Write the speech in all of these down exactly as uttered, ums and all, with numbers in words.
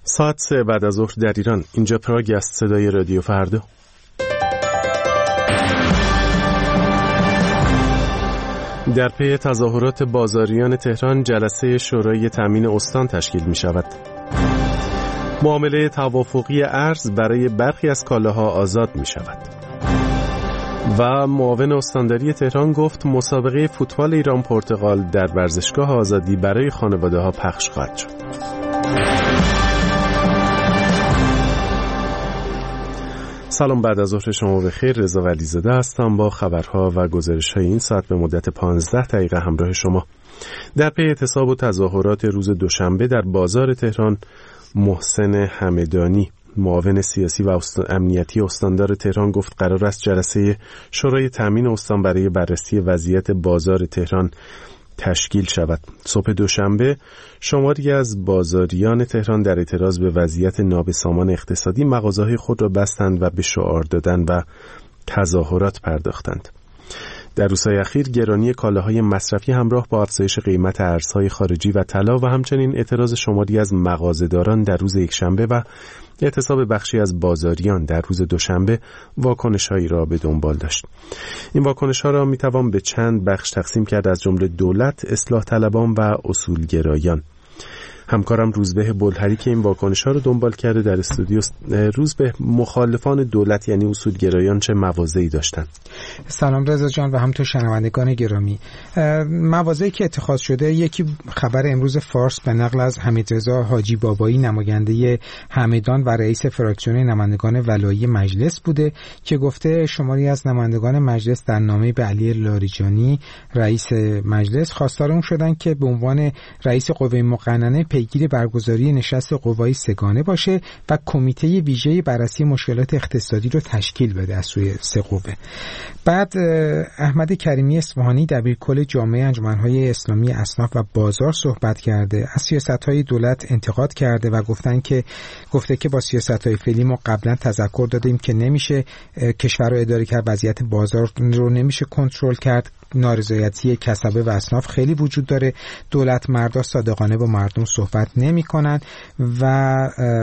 ساعت سه بعد از ظهر در ایران. اینجا پراگ است، صدای رادیو فردا. در پی تظاهرات بازاریان تهران جلسه شورای تامین استان تشکیل می شود. معامله توافقی ارز برای برخی از کالاها آزاد می شود. و معاون استانداری تهران گفت مسابقه فوتبال ایران پرتغال در ورزشگاه آزادی برای خانواده‌ها پخش خواهد شد. سلام، بعد از ظهر شما بخیر. رضا ولیزاده هستم با خبرها و گزارش‌های این ساعت به مدت پانزده دقیقه همراه شما. در پی اعتصاب و تظاهرات روز دوشنبه در بازار تهران، محسن همدانی معاون سیاسی و است... امنیتی استاندار تهران گفت قرار است جلسه شورای تامین استان برای بررسی وضعیت بازار تهران تشکیل شود. صبح دوشنبه شماری از بازاریان تهران در اعتراض به وضعیت نابسامان اقتصادی مغازه‌های خود را بستند و به شعار دادن و تظاهرات پرداختند. در روزهای اخیر گرانی کالاهای مصرفی همراه با افزایش قیمت ارزهای خارجی و طلا و همچنین اعتراض شماری از مغازه‌داران در روز یکشنبه و اعتصاب بخشی از بازاریان در روز دوشنبه واکنش‌هایی را به دنبال داشت. این واکنش‌ها را می‌توان به چند بخش تقسیم کرد، از جمله دولت، اصلاح طلبان و اصولگرایان. همکارم روزبه بلهری که این واکنش‌ها رو دنبال کرده در استودیو. روزبه، مخالفان دولت یعنی اصولگرایان چه مواضعی داشتن؟ سلام رضا جان و همینطور شنوندگان گرامی. مواضعی که اتخاذ شده، یکی خبر امروز فارس به نقل از حمیدرضا حاجی بابایی نماینده همدان و رئیس فراکسیون نمایندگان ولایی مجلس بوده که گفته شماری از نمایندگان مجلس در نامه به علی لاریجانی رئیس مجلس خواستار اون شدن که به عنوان رئیس قوه مقننه پیگیر برگزاری نشست قوای سگانه باشه و کمیته ویژه بررسی مشکلات اقتصادی رو تشکیل بده از سوی سه قوه. بعد احمد کریمی اصفهانی دبیرکل جامعه انجمن‌های اسلامی اصناف و بازار صحبت کرده، از سیاست‌های دولت انتقاد کرده و گفتن که گفته که با سیاست‌های فعلی ما قبلا تذکر دادیم که نمیشه کشور رو اداره کرد، وضعیت بازار رو نمیشه کنترل کرد، نارضایتی کسبه و اصناف خیلی وجود داره، دولت مردا صادقانه با مردم صحبت نمی کنن و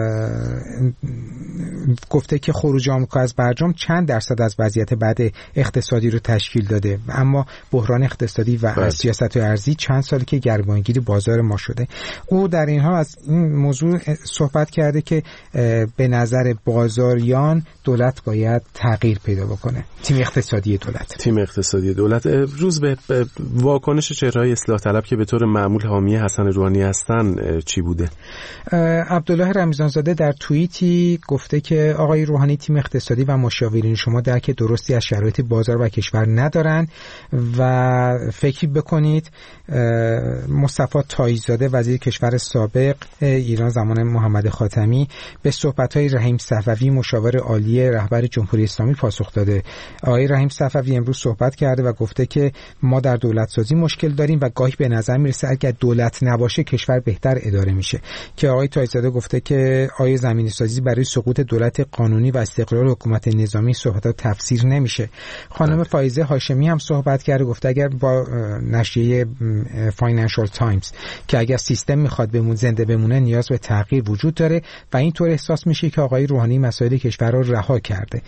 گفته که خروج آمریکا از برجام چند درصد از وضعیت بد اقتصادی رو تشکیل داده، اما بحران اقتصادی و سیاست ارزی چند سالی که گردبانگیر بازار ما شده. او در این حال از این موضوع صحبت کرده که به نظر بازاریان دولت باید تغییر پیدا بکنه، تیم اقتصادی دولت تیم اقتصادی دولت. روز به واکنش چهره‌های اصلاح طلب که به طور معمول حامی حسن روحانی هستن چی بوده؟ عبدالله رمضانزاده در توییتی گفته که آقای روحانی تیم اقتصادی و مشاورین شما درک درستی از شرایط بازار و کشور ندارن و فکر بکنید. مصطفی تاییزاده وزیر کشور سابق ایران زمان محمد خاتمی به صحبت‌های رحیم صفوی مشاور عالی رهبر جمهوری اسلامی پاسخ داده. آقای رحیم صفوی امروز صحبت کرده و گفته که ما در دولت سازی مشکل داریم و گاهی به نظر میرسه اگر دولت نباشه کشور بهتر اداره میشه. که آقای تاییزاده گفته که آیه زمینی سازی برای سقوط دولت قانونی و استقلال حکومت نظامی صحبتات تفسیر نمیشه. خانم فایزه هاشمی هم صحبت کرده، گفته اگر با نشریه فاینانشال تایمز که اگر سیستم میخواد بمون زنده بمونه نیاز به تغییر وجود داره و اینطور احساس میشه که آقای روحانی مسائل کشور رو رها کرده.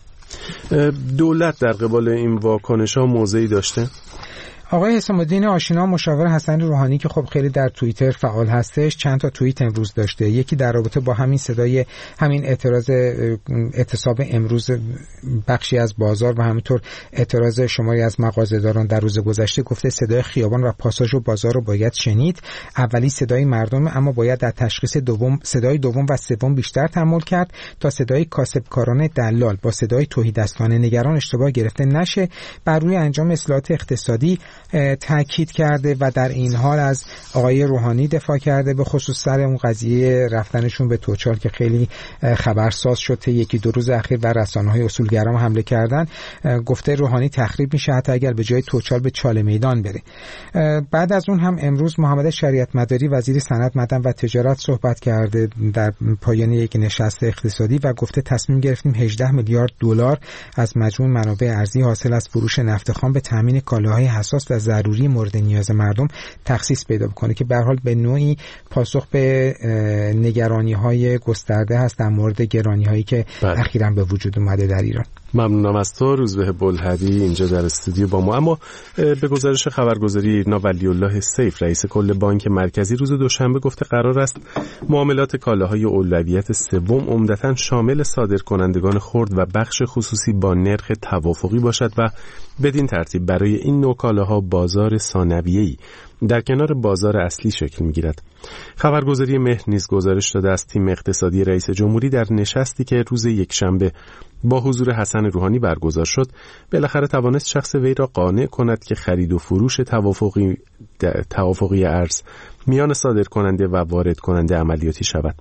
دولت در قبال این واکنش‌ها موضعی داشته؟ آقای حسام الدین آشنا مشاور حسن روحانی که خب خیلی در توییتر فعال هستش چند تا توییت امروز داشته. یکی در رابطه با همین صدای همین اعتراض اعتصاب امروز بخشی از بازار و همینطور اعتراض شماری از مغازه‌داران در روز گذشته گفته صدای خیابان و پاساژ و بازار رو باید شنید. اولی صدای مردم، اما باید در تشخیص دوم صدای دوم و سوم بیشتر تأمل کرد تا صدای کاسبکاران دلال با صدای توحیدستان نگران اشتباه گرفته نشه. بر روی انجام اصلاحات اقتصادی تاکید کرده و در این حال از آقای روحانی دفاع کرده، به خصوص سر اون قضیه رفتنشون به توچال که خیلی خبرساز شد یکی دو روز اخیر و رسانه‌های اصولگرا حمله کردن. گفته روحانی تخریب میشه حتی اگر به جای توچال به چاله میدان بره. بعد از اون هم امروز محمد شریعت مداری وزیر صنعت، معدن و تجارت صحبت کرده در پایان یک نشست اقتصادی و گفته تصمیم گرفتیم هجده میلیارد دلار از مجموع منابع ارزی حاصل از فروش نفت خام به تامین کالاهای حساس و ضروری مورد نیاز مردم تخصیص پیدا بکنه که به هر حال به نوعی پاسخ به نگرانی‌های گسترده هست در مورد گرانی‌هایی که اخیراً به وجود اومده در ایران. ممنونم از تو روزبه بلهری اینجا در استودیو با ما. اما به گزارش خبرگزاری ایرنا ولی‌الله سیف رئیس کل بانک مرکزی روز دوشنبه گفته قرار است معاملات کالاهای اولویت سوم عمدتاً شامل صادرکنندگان خرد و بخش خصوصی با نرخ توافقی باشد و بدین ترتیب برای این نوع کالاها بازار ثانویه‌ای در کنار بازار اصلی شکل می‌گیرد. خبرگزاری مهر نیز گزارش داده است تیم اقتصادی رئیس جمهوری در نشستی که روز یکشنبه با حضور حسن روحانی برگزار شد بالاخره توانست شخص وی را قانع کند که خرید و فروش توافقی توافقی ارز میان صادرکننده و وارد کننده عملیاتی شود.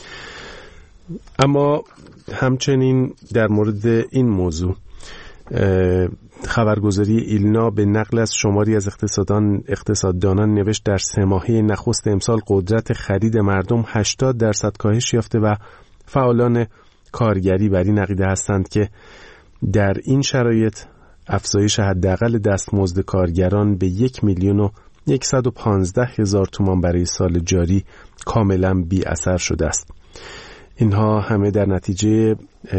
اما همچنین در مورد این موضوع خبرگزاری ایلنا به نقل از شماری از اقتصاددان اقتصاددانان نوشت در سه ماهه نخست امسال قدرت خرید مردم هشتاد درصد کاهش یافته و فعالان کارگری بر این عقیده هستند که در این شرایط افزایش حداقل دستمزد کارگران به یک میلیون و صد و پانزده هزار تومان برای سال جاری کاملا بی اثر شده است. اینها همه در نتیجه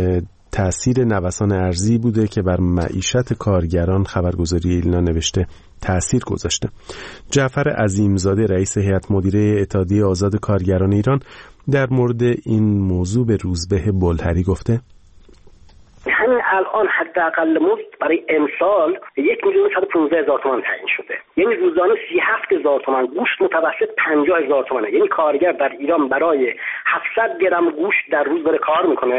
تأثیر نوسان ارزی بوده که بر معیشت کارگران خبرگزاری ایلنا نوشته تأثیر گذاشته. جعفر عظیمزاده رئیس هیئت مدیره اتحادیه آزاد کارگران ایران در مورد این موضوع به روزبه بلهری گفته همین الان حداقل مزد برای امسال یک میلیون صد و پانزده هزار تومان تعیین شده، یعنی روزانه سی و هفت هزار تومان، گوشت متوسط پنجاه هزار تومانه. یعنی کارگر در ایران برای هفتصد گرم گوشت در روز داره کار میکنه.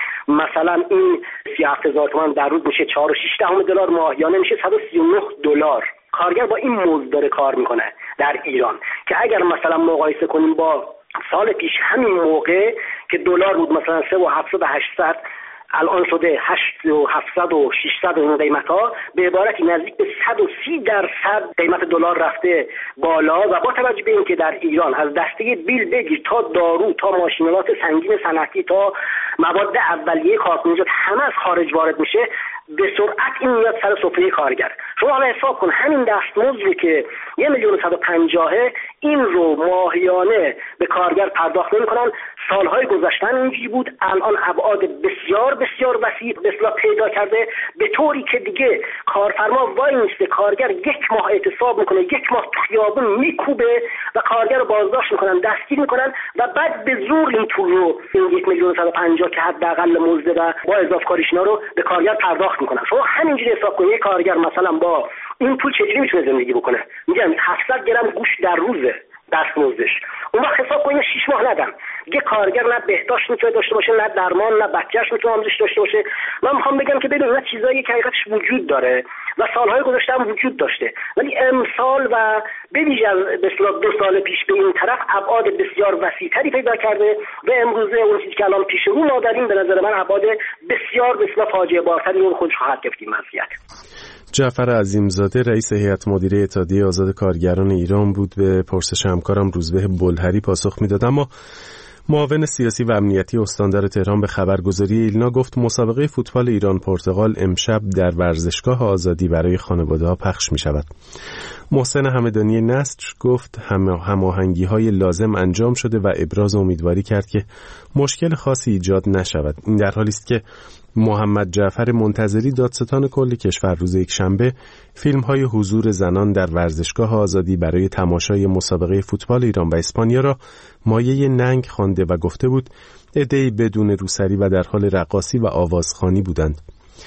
مثلا این سی و هفت هزار تومان در روز میشه چهار و شش دهم دلار، ماهیانه میشه صد و سی و نه دلار. کارگر با این مزد داره کار میکنه در ایران که اگر مثلا مقایسه کنیم با سال پیش همین موقع که دلار بود مثلا سه و هفتصد و هشتصد، الان شده هشت و هفتصد و ششصد این قیمت ها، به عبارتی نزدیک به صد و سی درصد قیمت دلار رفته بالا. و با توجه به اینکه در ایران از دسته بیل بگیر تا دارو تا ماشینالات سنگین صنعتی تا مواد اولیه کارخانجات همه از خارج وارد میشه، به سرعت این میاد سر سفره کارگر. شما حالا حساب کن همین دستمزد رو که یک میلیون و صد و پنجاه این رو ماهیانه به کارگر پرداخت نمی‌کنن. سالهای گذشته اینجوری بود، الان ابعاد بسیار بسیار وسیع به اصطلاح پیدا کرده، به طوری که دیگه کارفرما وای میسته، کارگر یک ماه اعتصاب میکنه، یک ماه تو خیابون میکوبه و کارگر رو بازداشت میکنن، دستگیر میکنن و بعد به زور این پول رو، این یک میلیون و صد و پنجاه که حداقل مزد و با اضافه کاریش اینا رو به کارگر پرداخت میکنن. شما همینجوری حساب کنید یک کارگر مثلا با این پول چجوری میتونه زندگی بکنه؟ میگم هفتصد گرم گوشت در روزه دستمزدش، اون وقت حساب کنید شش ماه ندم دیگه کارگر نه بهداشت میتونه داشته باشه، نه درمان، نه بچه‌اش میتونه آموزش داشته باشه. من میخوام بگم که ببین اینا چیزایی که حقیقتش وجود داره و سالهای گذشته هم وجود داشته، ولی امسال و به ویژه به اصطلاح دو سال پیش به این طرف ابعاد بسیار وسیع‌تری پیدا کرده و امروزه اون چیزی که الان پیش رو ما داریم به نظر من ابعاد بسیار به اصطلاح فاجعه بارتری رو خودش خواهد گرفت این وضعیت. جعفر عظیمزاده رئیس هیئت مدیره اتحادیه آزاد کارگران ایران بود. به پرسش همکارم روزبه بلهری پاسخ میداد. اما معاون سیاسی و امنیتی استاندار تهران به خبرگزاری ایلنا گفت مسابقه فوتبال ایران پرتغال امشب در ورزشگاه آزادی برای خانواده‌ها پخش می شود. محسن همدانی نصر گفت هماهنگی‌های لازم انجام شده و ابراز امیدواری کرد که مشکل خاصی ایجاد نشود. این در حالی است که محمد جعفر منتظری دادستان کل کشور روز یکشنبه فیلم‌های حضور زنان در ورزشگاه آزادی برای تماشای مسابقه فوتبال ایران و اسپانیا را مایه ننگ خوانده و گفته بود عده‌ای بدون روسری و در حال رقاصی و آوازخوانی بودند.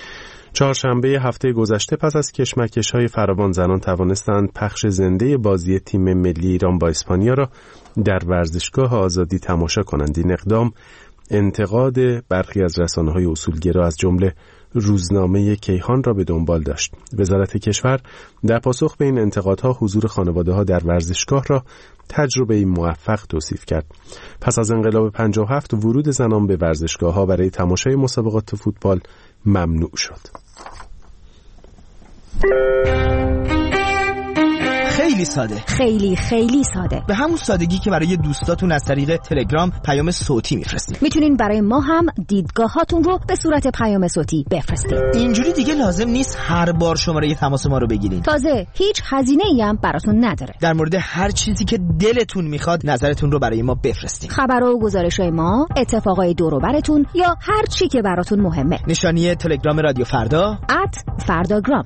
چهارشنبه هفته گذشته پس از کشمکش‌های فراوان زنان توانستند پخش زنده بازی تیم ملی ایران با اسپانیا را در ورزشگاه آزادی تماشا کنند. این اقدام انتقاد برخی از رسانه‌های اصولگرا از جمله روزنامه کیهان را به دنبال داشت. وزارت کشور در پاسخ به این انتقادها حضور خانواده‌ها در ورزشگاه را تجربه موفق توصیف کرد. پس از انقلاب پنجاه و هفت ورود زنان به ورزشگاه‌ها برای تماشای مسابقات فوتبال ممنوع شد. خیلی ساده، خیلی خیلی ساده، به همون سادگی که برای دوستاتون از طریق تلگرام پیام صوتی میفرستید. میتونین برای ما هم دیدگاهاتون رو به صورت پیام صوتی بفرستید. اینجوری دیگه لازم نیست هر بار شماره تماس ما رو بگیرین. تازه هیچ هزینه‌ای هم براتون نداره. در مورد هر چیزی که دلتون میخواد نظرتون رو برای ما بفرستید. خبرها و گزارش‌های ما، اتفاقای دور و برتون یا هر چی که براتون مهمه. نشانی تلگرام رادیو فردا ات فرداگرام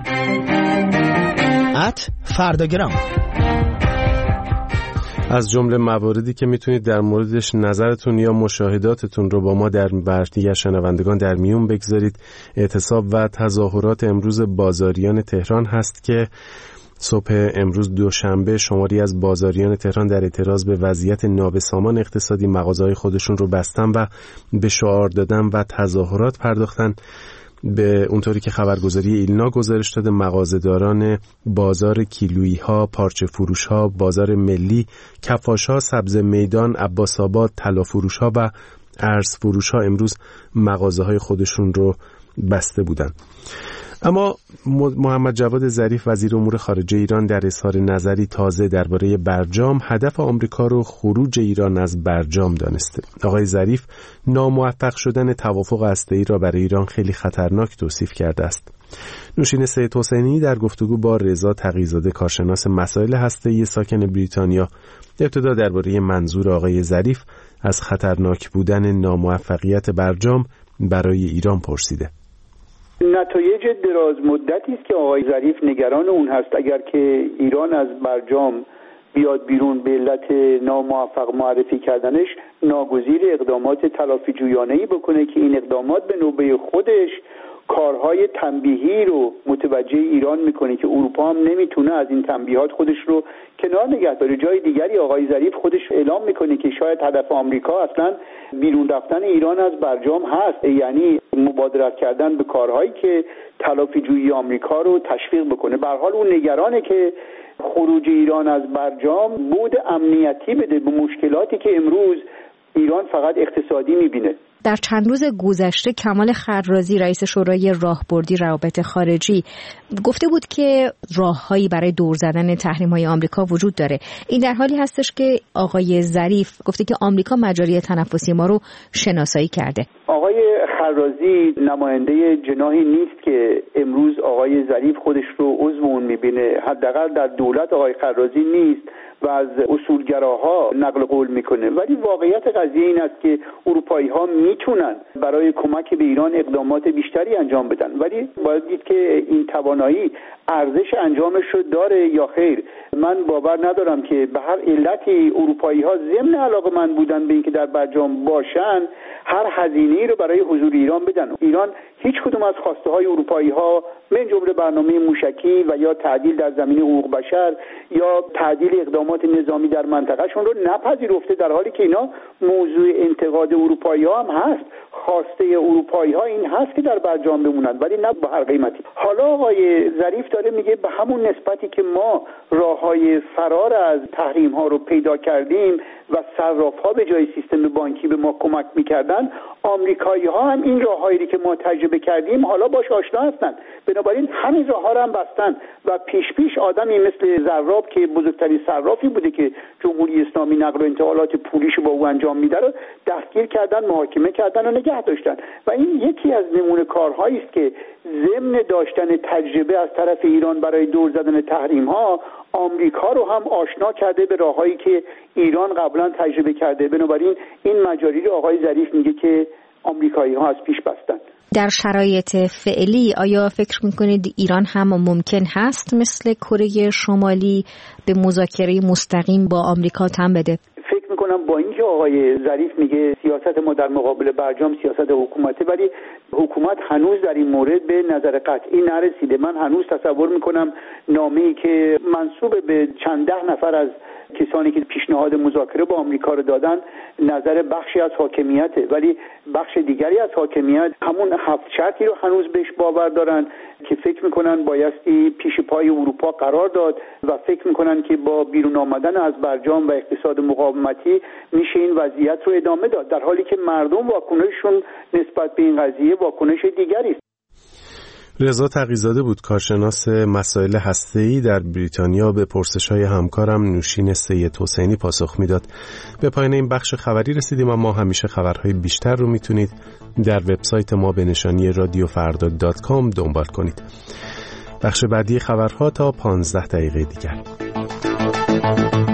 ات فرداگرام. از جمله مواردی که میتونید در موردش نظرتون یا مشاهداتتون رو با ما در برنامه شنوندگان در میون بگذارید، اعتصاب و تظاهرات امروز بازاریان تهران هست که صبح امروز دوشنبه شماری از بازاریان تهران در اعتراض به وضعیت نابسامان اقتصادی مغازه‌های خودشون رو بستن و به شعار دادن و تظاهرات پرداختن. به اونطوری که خبرگزاری ایلنا گزارش داده، مغازه‌داران بازار کیلویی ها، پارچه فروش ها، بازار ملی، کفاش ها، سبز میدان، عباس آباد، طلا فروش ها و ارز فروش ها امروز مغازه های خودشون رو بسته بودن. اما محمد جواد ظریف وزیر امور خارجه ایران در اظهار نظری تازه درباره برجام هدف آمریکا رو خروج ایران از برجام دانسته. آقای ظریف ناموفق شدن توافق هسته‌ای را برای ایران خیلی خطرناک توصیف کرده است. نوشین سید حسینی در گفتگو با رضا تقی‌زاده کارشناس مسائل هسته‌ای ساکن بریتانیا ابتدا درباره منظور آقای ظریف از خطرناک بودن ناموفقیت برجام برای ایران پرسیده. نتایج دراز مدتی است که آقای ظریف نگران اون هست. اگر که ایران از برجام بیاد بیرون به علت ناموفق معرفی کردنش، ناگزیر اقدامات تلافی جویانه‌ای بکنه که این اقدامات به نوبه خودش کارهای تنبیهی رو متوجه ایران میکنه که اروپا هم نمیتونه از این تنبیهات خودش رو کنار نگه داره. جای دیگری آقای ظریف خودش اعلام میکنه که شاید هدف آمریکا اصلا بیرون رفتن ایران از برجام هست، یعنی مبادرت کردن به کارهایی که تلافی جویی آمریکا رو تشویق بکنه. به هر حال اون نگرانه که خروج ایران از برجام بود امنیتی بده به مشکلاتی که امروز ایران فقط اقتصادی میبینه. در چند روز گذشته کمال خرازی رئیس شورای راهبردی روابط خارجی گفته بود که راههایی برای دور زدن تحریم‌های آمریکا وجود داره. این در حالی هستش که آقای ظریف گفته که آمریکا مجاری تنفسی ما رو شناسایی کرده. آقای خرازی نماینده جناحی نیست که امروز آقای ظریف خودش رو عضو اون میبینه. حداقل در دولت آقای خرازی نیست و از اصولگراها نقل قول میکنه. ولی واقعیت قضیه این است که اروپایی‌ها میتونن برای کمک به ایران اقدامات بیشتری انجام بدن، ولی باید دید که این توانایی ارزش انجامش رو داره یا خیر. من باور ندارم که به هر علتی اروپایی‌ها ضمن علاقه‌مند بودن به اینکه در برجام باشن هر هزینه‌ای رو برای حضور ایران بدن. ایران هیچ کدوم از خواسته‌های اروپایی‌ها من جمله برنامه موشکی و یا تعدیل در زمینه حقوق بشر یا تعدیل اقدامات نظامی در منطقهشون رو نپذیرفته، در حالی که اینا موضوع انتقاد اروپایی‌ها هم هست. خواسته اروپایی‌ها این هست که در برجام بمونن، ولی نه به هر قیمتی. حالا آقای ظریف داره میگه به همون نسبتی که ما راه‌های فرار از تحریم‌ها رو پیدا کردیم و صراف‌ها به جای سیستم بانکی به ما کمک می‌کردن، آمریکایی‌ها هم این راه‌هایی که ما تجربه کردیم حالا باش آشنا هستن. بنابراین همین راه‌ها رو هم بستن و پیش پیش آدمی مثل زراب که بزرگترین صرافی بوده که جمهوری اسلامی نقل و انتقالات پولیش با او انجام میده رو دستگیر کردن، محاکمه کردن و نگه داشتن. و این یکی از نمونه کارهایی است که ضمن داشتن تجربه از طرف ایران برای دور زدن تحریم‌ها، آمریکا رو هم آشنا کرده به راههایی که ایران قبلا تجربه کرده. بنابراین این مجاری رو آقای ظریف میگه که آمریکایی‌ها از پیش بستن. در شرایط فعلی آیا فکر میکنید ایران هم ممکن هست مثل کره شمالی به مذاکره مستقیم با آمریکا تن بده؟ فکر میکنم با اینکه آقای ظریف میگه سیاست ما در مقابل برجام سیاست حکومته، ولی حکومت هنوز در این مورد به نظر قطعی نرسیده. من هنوز تصور میکنم نامه‌ای که منسوب به چند ده نفر از کسانی که پیشنهاد مذاکره با آمریکا رو دادن نظر بخشی از حاکمیته، ولی بخش دیگری از حاکمیت همون هفت شرطی رو هنوز بهش باور دارن که فکر میکنن بایستی پیش پای اروپا قرار داد و فکر میکنن که با بیرون آمدن از برجام و اقتصاد مقاومتی میشه این وضعیت رو ادامه داد، در حالی که مردم واکنششون نسبت به این قضیه واکنش دیگری است. رضا تقی‌زاده بود، کارشناس مسائل هسته‌ای در بریتانیا، به پرسش‌های همکارم نوشین سید حسینی پاسخ میداد. به پایان این بخش خبری رسیدیم، اما همیشه خبرهای بیشتر رو میتونید در وبسایت ما به نشانی رادیو فردا دات کام دنبال کنید. بخش بعدی خبرها تا پانزده دقیقه دیگر.